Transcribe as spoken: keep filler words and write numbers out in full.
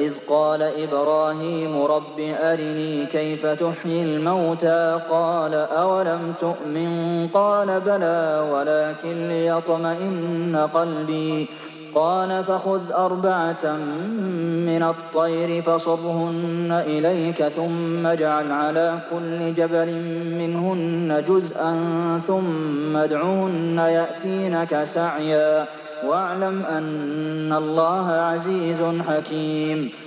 وإذ قال إبراهيم رب أرني كيف تحيي الموتى قال أولم تؤمن قال بلى ولكن ليطمئن قلبي قال فخذ أربعة من الطير فصرهن إليك ثم اجعل على كل جبل منهن جزءا ثم ادعهن يأتينك سعيا واعلم أن الله عزيز حكيم